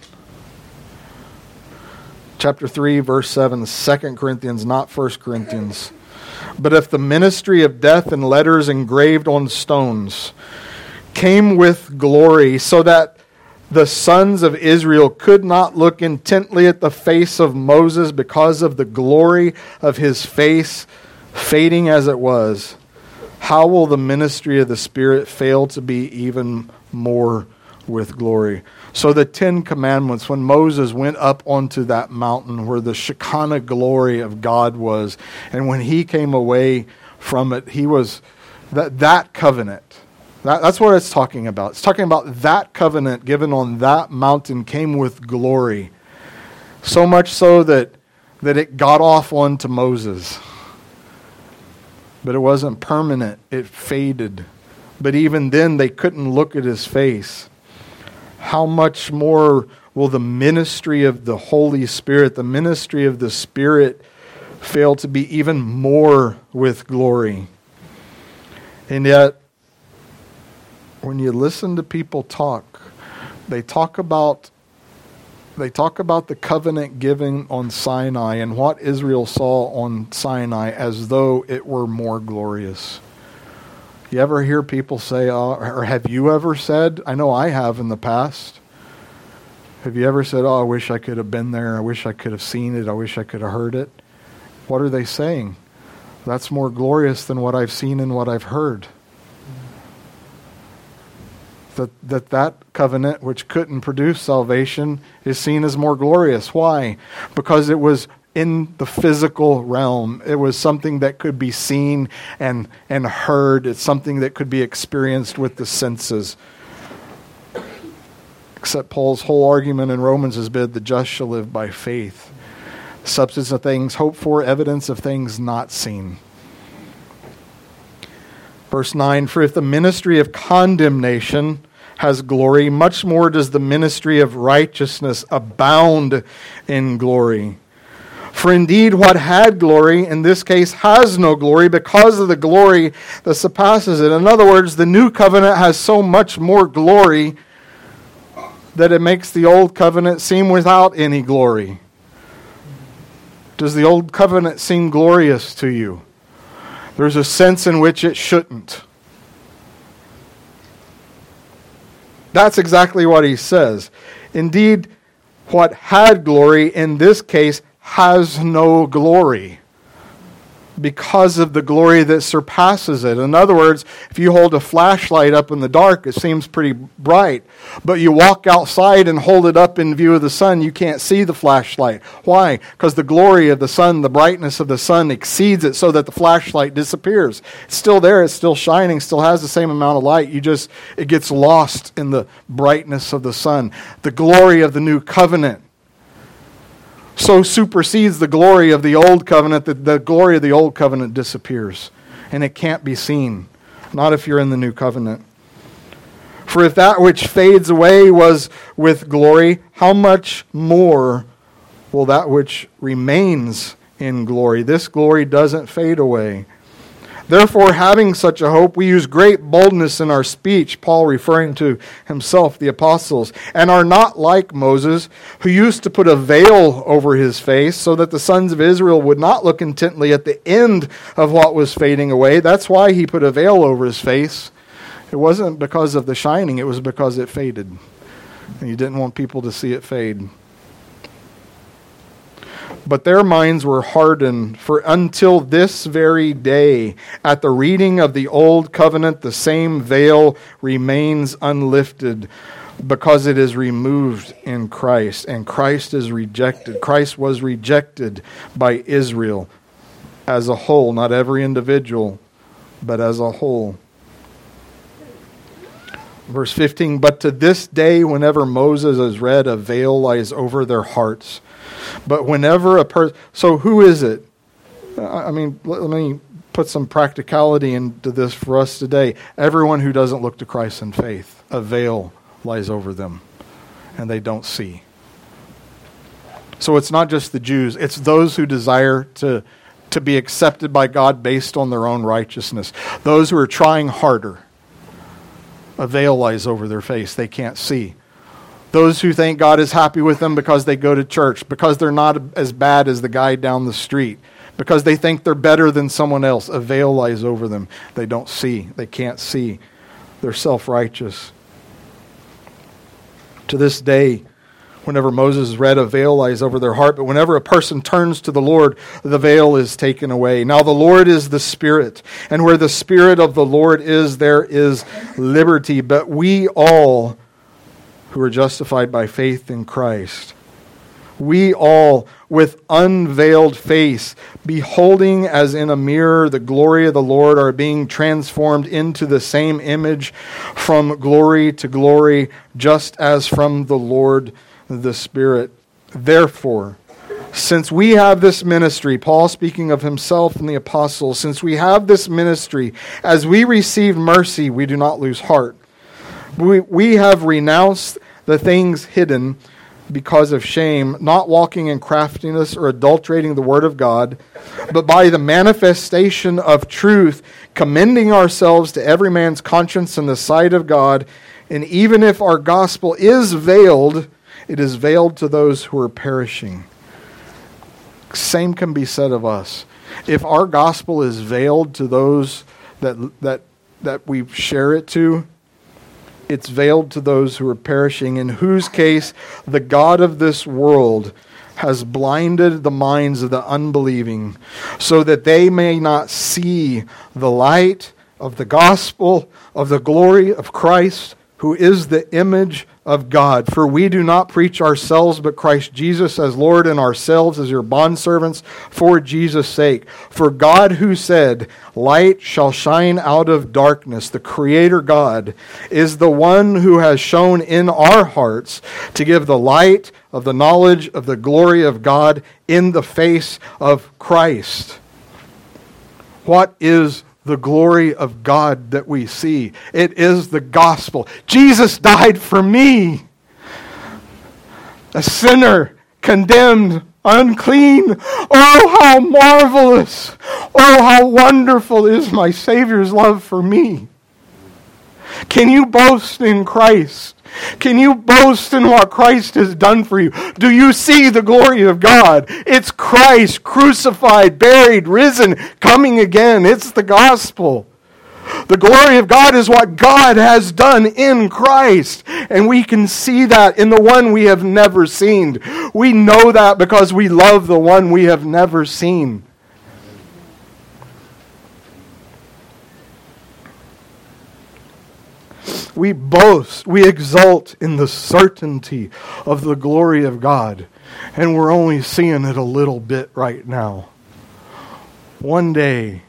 Chapter 3, verse 7, 2 Corinthians, not 1 Corinthians. But if the ministry of death in letters engraved on stones came with glory, so that the sons of Israel could not look intently at the face of Moses because of the glory of his face, fading as it was, how will the ministry of the Spirit fail to be even more with glory? So the 10 Commandments, when Moses went up onto that mountain where the Shekinah glory of God was, and when he came away from it, he was that covenant. That's what it's talking about. It's talking about that covenant given on that mountain came with glory. So much so that it got off onto Moses. But it wasn't permanent. It faded. But even then, they couldn't look at his face. How much more will the ministry of the Holy Spirit, the ministry of the Spirit, fail to be even more with glory? And yet, when you listen to people talk, they talk about the covenant given on Sinai and what Israel saw on Sinai as though it were more glorious. You ever hear people say, or have you ever said, I know I have in the past, have you ever said, I wish I could have been there, I wish I could have seen it, I wish I could have heard it? What are they saying? That's more glorious than what I've seen and what I've heard. That covenant, which couldn't produce salvation, is seen as more glorious. Why? Because it was in the physical realm. It was something that could be seen and heard. It's something that could be experienced with the senses. Except Paul's whole argument in Romans has been the just shall live by faith. Substance of things hoped for, evidence of things not seen. Verse 9, for if the ministry of condemnation has glory, much more does the ministry of righteousness abound in glory. For indeed what had glory, in this case has no glory, because of the glory that surpasses it. In other words, the new covenant has so much more glory that it makes the old covenant seem without any glory. Does the old covenant seem glorious to you? There's a sense in which it shouldn't. That's exactly what he says. Indeed, what had glory in this case has no glory because of the glory that surpasses it. In other words, if you hold a flashlight up in the dark, it seems pretty bright. But you walk outside and hold it up in view of the sun, you can't see the flashlight. Why? Because the glory of the sun, the brightness of the sun exceeds it so that the flashlight disappears. It's still there, it's still shining, still has the same amount of light. It gets lost in the brightness of the sun. The glory of the new covenant so supersedes the glory of the old covenant that the glory of the old covenant disappears. And it can't be seen. Not if you're in the new covenant. For if that which fades away was with glory, how much more will that which remains in glory? This glory doesn't fade away. Therefore, having such a hope, we use great boldness in our speech, Paul referring to himself, the apostles, and are not like Moses, who used to put a veil over his face so that the sons of Israel would not look intently at the end of what was fading away. That's why he put a veil over his face. It wasn't because of the shining, it was because it faded. And he didn't want people to see it fade. but their minds were hardened. For until this very day, at the reading of the old covenant, the same veil remains unlifted, because it is removed in Christ, and Christ is rejected. Christ was rejected by Israel as a whole, not every individual, but as a whole. Verse 15, but to this day, whenever Moses is read, a veil lies over their hearts. But whenever a person... So who is it? I mean, let me put some practicality into this for us today. Everyone who doesn't look to Christ in faith, a veil lies over them, and they don't see. So it's not just the Jews. It's those who desire to be accepted by God based on their own righteousness. Those who are trying harder. A veil lies over their face. They can't see. Those who think God is happy with them because they go to church, because they're not as bad as the guy down the street, because they think they're better than someone else. A veil lies over them. They don't see. They can't see. They're self-righteous. To this day, whenever Moses is read, a veil lies over their heart. But whenever a person turns to the Lord, the veil is taken away. Now the Lord is the Spirit, and where the Spirit of the Lord is, there is liberty. But we all who are justified by faith in Christ, we all with unveiled face, beholding as in a mirror the glory of the Lord, are being transformed into the same image from glory to glory, just as from the Lord the Spirit. Therefore, since we have this ministry, Paul speaking of himself and the apostles, since we have this ministry, as we receive mercy, we do not lose heart. We have renounced the things hidden because of shame, not walking in craftiness or adulterating the word of God, but by the manifestation of truth, commending ourselves to every man's conscience in the sight of God. And even if our gospel is veiled, it is veiled to those who are perishing. Same can be said of us. If our gospel is veiled to those that we share it to, it's veiled to those who are perishing, in whose case the God of this world has blinded the minds of the unbelieving, so that they may not see the light of the gospel of the glory of Christ, who is the image of God. For we do not preach ourselves, but Christ Jesus as Lord, and ourselves as your bondservants for Jesus' sake. For God, who said, light shall shine out of darkness, the Creator God, is the one who has shown in our hearts to give the light of the knowledge of the glory of God in the face of Christ. What is the glory of God that we see? It is the gospel. Jesus died for me, a sinner, condemned, unclean. Oh, how marvelous! Oh, how wonderful is my Savior's love for me. Can you boast in Christ? Can you boast in what Christ has done for you? Do you see the glory of God? It's Christ crucified, buried, risen, coming again. It's the gospel. The glory of God is what God has done in Christ. And we can see that in the one we have never seen. We know that because we love the one we have never seen. We boast, we exult in the certainty of the glory of God. And we're only seeing it a little bit right now. One day,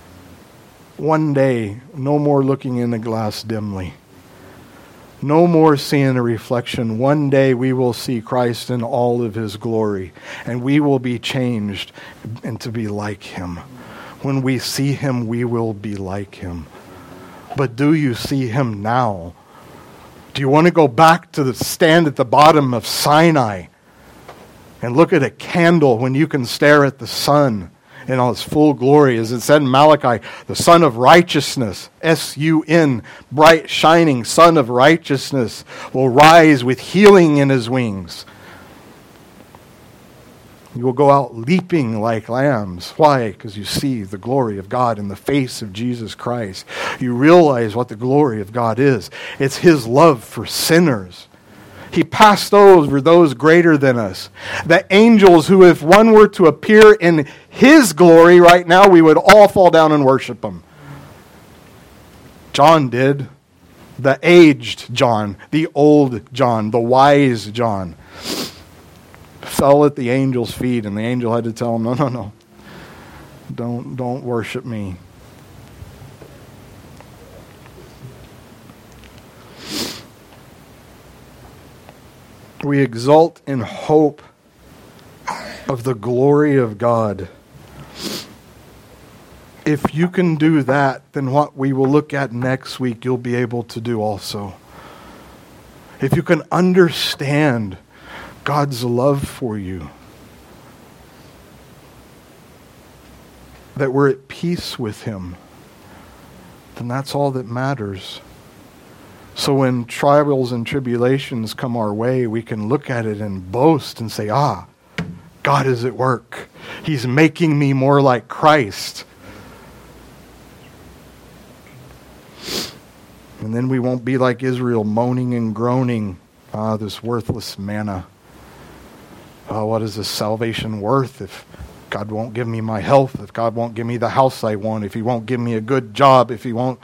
no more looking in the glass dimly. No more seeing a reflection. One day we will see Christ in all of His glory. And we will be changed and to be like Him. When we see Him, we will be like Him. But do you see Him now? Do you want to go back to the stand at the bottom of Sinai and look at a candle when you can stare at the sun in all its full glory? As it said in Malachi, the Son of Righteousness, S-U-N, bright shining Son of Righteousness, will rise with healing in His wings. You will go out leaping like lambs. Why? Because you see the glory of God in the face of Jesus Christ. You realize what the glory of God is. It's His love for sinners. He passed over those greater than us. The angels who, if one were to appear in his glory right now, we would all fall down and worship him. John did. The aged John, the old John, the wise John, fell at the angel's feet, and the angel had to tell him, no. Don't worship me. We exult in hope of the glory of God. If you can do that, then what we will look at next week, you'll be able to do also. If you can understand God's love for you, that we're at peace with him, then that's all that matters. So when trials and tribulations come our way, we can look at it and boast and say, God is at work. He's making me more like Christ. And then we won't be like Israel, moaning and groaning, this worthless manna. What is this salvation worth if God won't give me my health, if God won't give me the house I want, if he won't give me a good job, if he won't...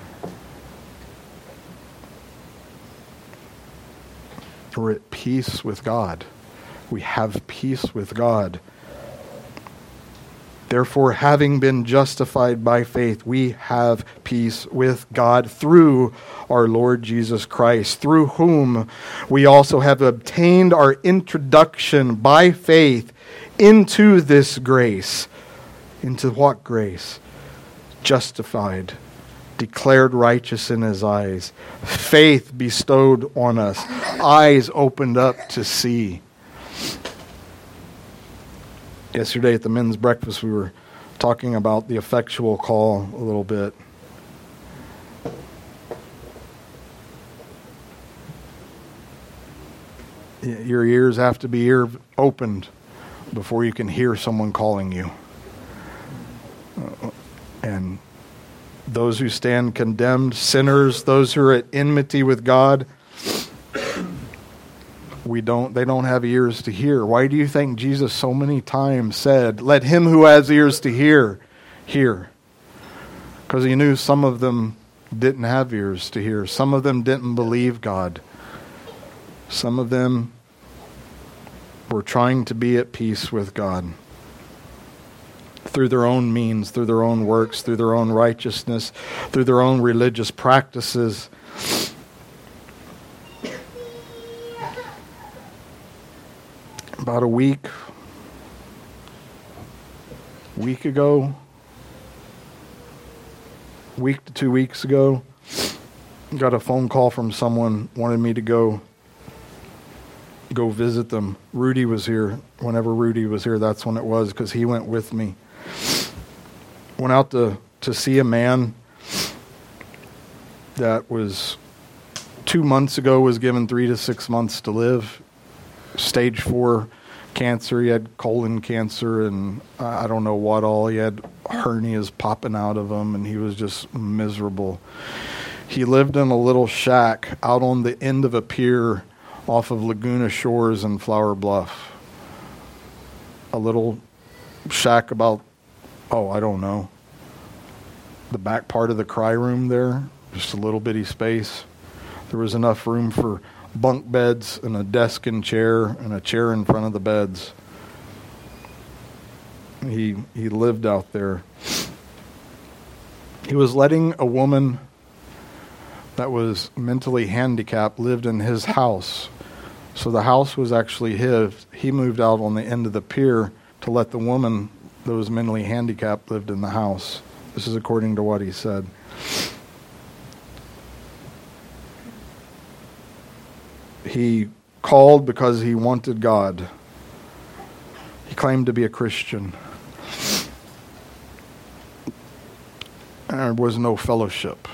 We're at peace with God. We have peace with God. Therefore, having been justified by faith, we have peace with God through our Lord Jesus Christ, through whom we also have obtained our introduction by faith into this grace. Into what grace? Justified, declared righteous in his eyes, faith bestowed on us, eyes opened up to see. Yesterday at the men's breakfast, we were talking about the effectual call a little bit. Your ears have to be opened before you can hear someone calling you. And those who stand condemned, sinners, those who are at enmity with God, they don't have ears to hear. Why do you think Jesus so many times said, "Let him who has ears to hear, hear"? Because he knew some of them didn't have ears to hear. Some of them didn't believe God. Some of them were trying to be at peace with God through their own means, through their own works, through their own righteousness, through their own religious practices. About a week to 2 weeks ago, got a phone call from someone wanted me to go visit them. Rudy was here. Whenever Rudy was here, that's when it was, because he went with me. Went out to see a man that was 2 months ago was given 3 to 6 months to live. Stage 4 cancer. He had colon cancer and I don't know what all. He had hernias popping out of him and he was just miserable. He lived in a little shack out on the end of a pier off of Laguna Shores in Flower Bluff. A little shack about, I don't know, the back part of the cry room there. Just a little bitty space. There was enough room for bunk beds and a desk and chair and a chair in front of the beds. He lived out there. He was letting a woman that was mentally handicapped lived in his house. So the house was actually his. He moved out on the end of the pier to let the woman that was mentally handicapped lived in the house. This is according to what he said. He called because he wanted God. He claimed to be a Christian. And there was no fellowship.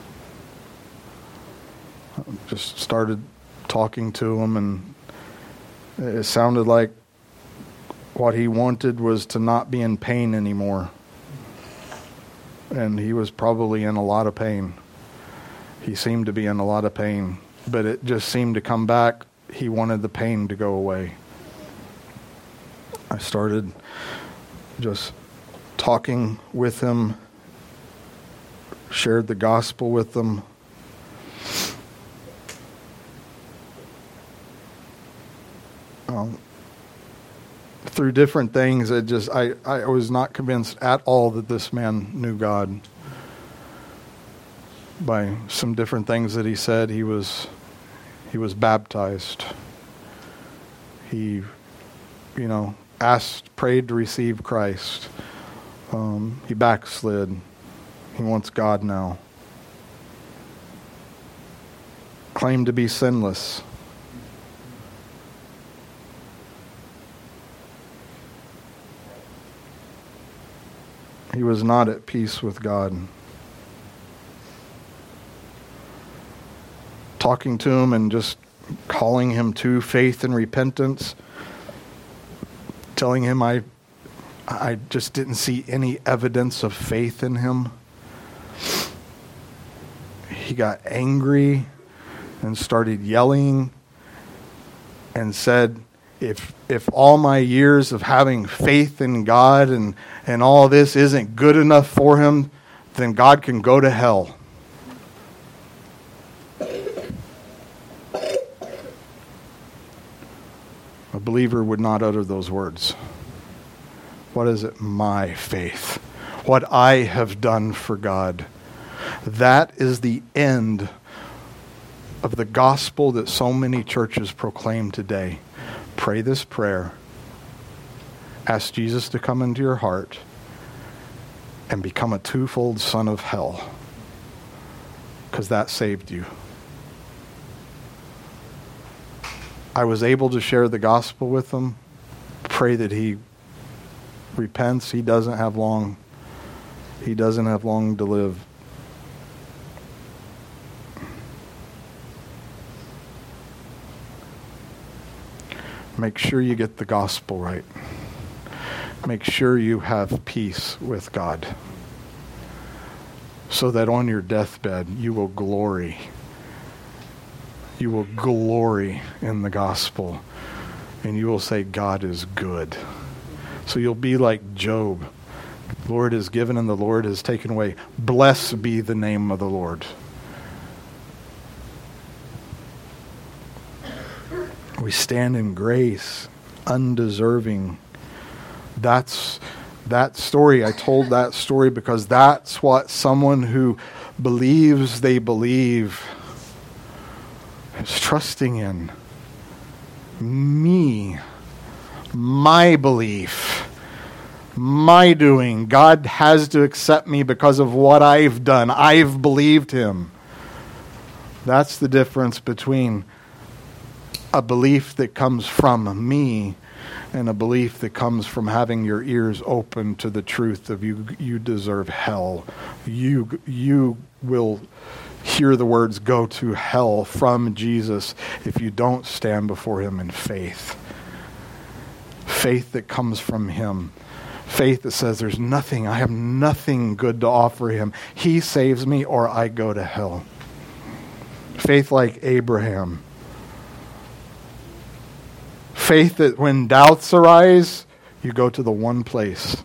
Just started talking to him, and it sounded like what he wanted was to not be in pain anymore. And he was probably in a lot of pain. He seemed to be in a lot of pain. But it just seemed to come back he wanted the pain to go away. I started just talking with him, shared the gospel with him. Through different things, I was not convinced at all that this man knew God. By some different things that he said, he was baptized. He, prayed to receive Christ. He backslid. He wants God now. Claimed to be sinless. He was not at peace with God. Talking to him and just calling him to faith and repentance, telling him I just didn't see any evidence of faith in him. He got angry and started yelling and said, if all my years of having faith in God and all this isn't good enough for him, then God can go to hell. A believer would not utter those words. What is it? My faith. What I have done for God. That is the end of the gospel that so many churches proclaim today. Pray this prayer. Ask Jesus to come into your heart and become a twofold son of hell. Because that saved you. I was able to share the gospel with him. Pray that he repents. He doesn't have long to live. Make sure you get the gospel right. Make sure you have peace with God, so that on your deathbed you will glory. You will glory in the gospel, and you will say, God is good. So you'll be like Job. The Lord is given and the Lord is taken away. Blessed be the name of the Lord. We stand in grace, undeserving. That's that story. I told that story because that's what someone who believes they believe is trusting in. Me, my belief, my doing. God has to accept me because of what I've done. I've believed him. That's the difference between a belief that comes from me and a belief that comes from having your ears open to the truth of you deserve hell. You will hear the words go to hell from Jesus if you don't stand before him in faith. Faith that comes from him. Faith that says there's nothing, I have nothing good to offer him. He saves me or I go to hell. Faith like Abraham. Faith that when doubts arise, you go to the one place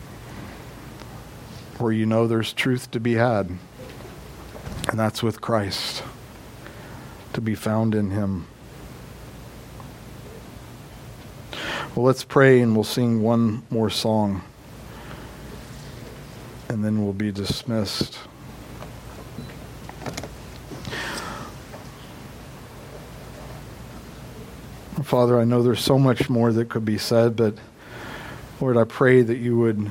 where you know there's truth to be had. And that's with Christ, to be found in him. Well, let's pray and we'll sing one more song. And then we'll be dismissed. Father, I know there's so much more that could be said, but Lord, I pray that you would,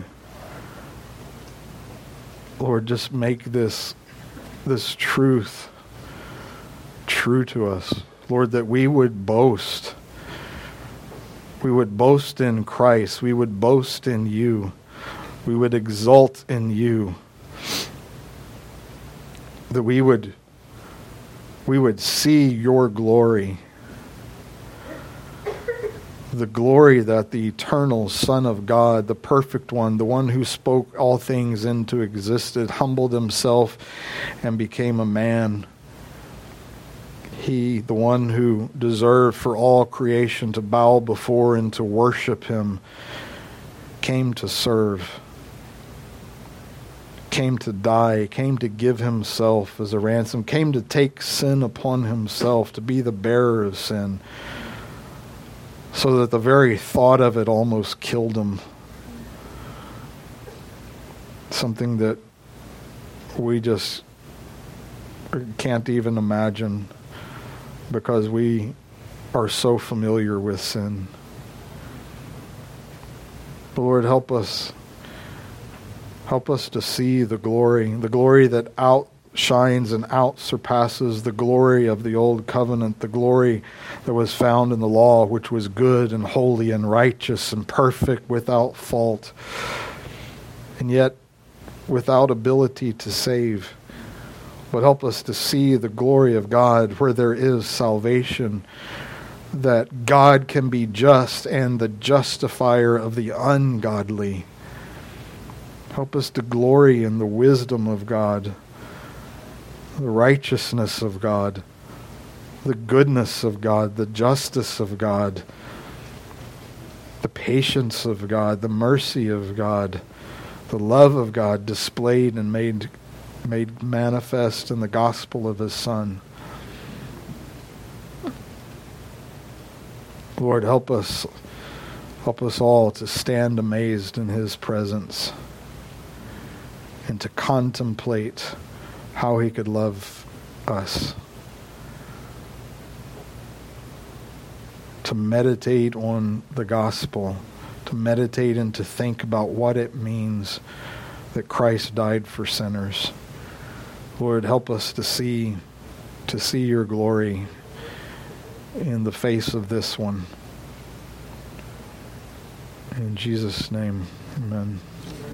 Lord, just make this truth true to us. Lord, that we would boast. We would boast in Christ. We would boast in you. We would exult in you. That we would see your glory. The glory that the eternal Son of God, the perfect one, the one who spoke all things into existence, humbled himself and became a man. He, the one who deserved for all creation to bow before and to worship him, came to serve, came to die, came to give himself as a ransom, came to take sin upon himself, to be the bearer of sin, so that the very thought of it almost killed him. Something that we just can't even imagine, because we are so familiar with sin. But Lord, help us to see the glory that outshines and outsurpasses the glory of the old covenant, the glory that was found in the law, which was good and holy and righteous and perfect without fault, and yet without ability to save. But help us to see the glory of God where there is salvation, that God can be just and the justifier of the ungodly. Help us to glory in the wisdom of God, the righteousness of God, the goodness of God, the justice of God, the patience of God, the mercy of God, the love of God displayed and made manifest in the gospel of his Son. Lord, help us all to stand amazed in his presence and to contemplate how he could love us, to meditate on the gospel, to meditate and to think about what it means that Christ died for sinners. Lord, help us to see your glory in the face of this one. In Jesus' name, amen.